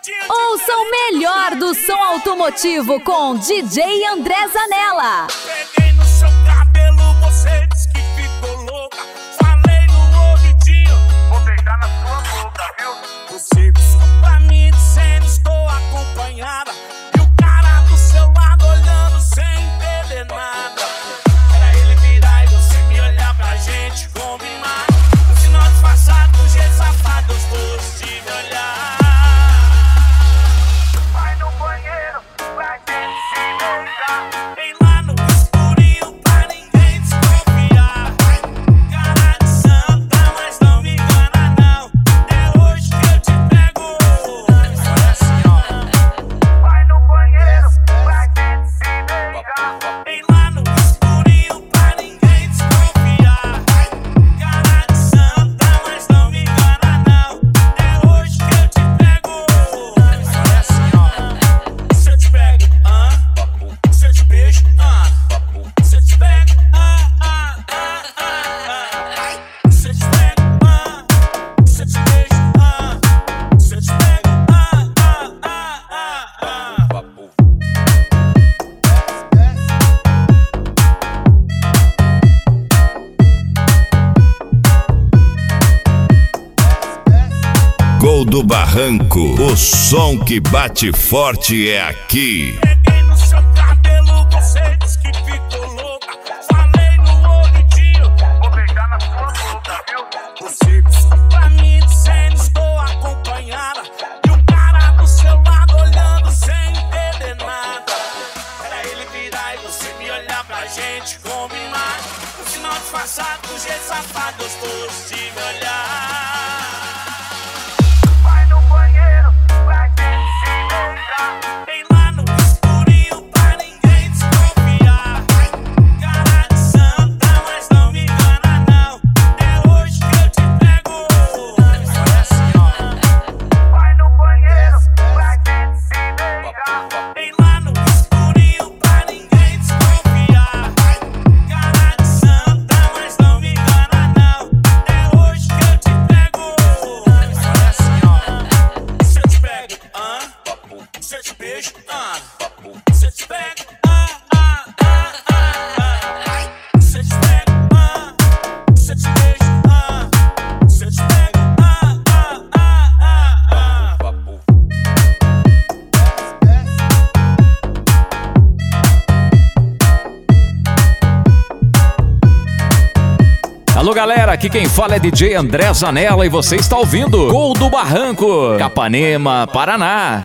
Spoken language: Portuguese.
Ouça o melhor do som automotivo com DJ André Zanella. Peguei no seu cabelo, você disse que ficou louca. Falei no ouvidinho, vou beijar na sua boca, viu? Você piscou pra mim dizendo estou acompanhada. E o cara do seu lado olhando sem entender nada. Era ele virar e você me olhar pra gente combinar. No final disfarçado, do jeito safado, gostoso de me olhar. Vai no banheiro, vai ter que se beijar. Vem lá no escurinho pra ninguém desconfiar. Cara de santa, mas não me engana não. É hoje que eu te pego. Olha assim, ó. Vai no banheiro, vai ter que se beijar. Vem lá no escurinho pra ninguém desconfiar. Cara de santa, mas não me engana não. É hoje que eu te pego. Olha assim, ó. Se eu te pego, se eu te beijo, se eu te pego, se eu te pego, se eu te beijo, se eu te pego, Gol do Barranco, o som que bate forte é aqui. Peguei no seu cabelo, você disse que ficou louca. Falei no ouvidinho, vou beijar na sua boca, viu? Você disse pra mim dizendo estou acompanhada. E o cara do seu lado olhando sem entender nada. Era ele virar e você me olhar pra gente combinar. No final disfarçado, do jeito safado, gostoso de me olhar. Vai no banheiro, vai ter que se beijar. Vem lá no escurinho pra ninguém desconfiar. Cara de santa, mas não me engana não. É hoje que eu te pego. Olha assim, ó. Vai no banheiro, vai ter que se beijar. Vem lá no escurinho pra ninguém desconfiar. Cara de santa, mas não me engana não. É hoje que eu te pego. Olha assim, ó. Se eu te pego, se eu te beijo, se eu te pego, se eu te pego, se eu te beijo, se eu te pego, Alô galera, aqui quem fala é DJ André Zanella e você está ouvindo Gol do Barranco, Capanema, Paraná.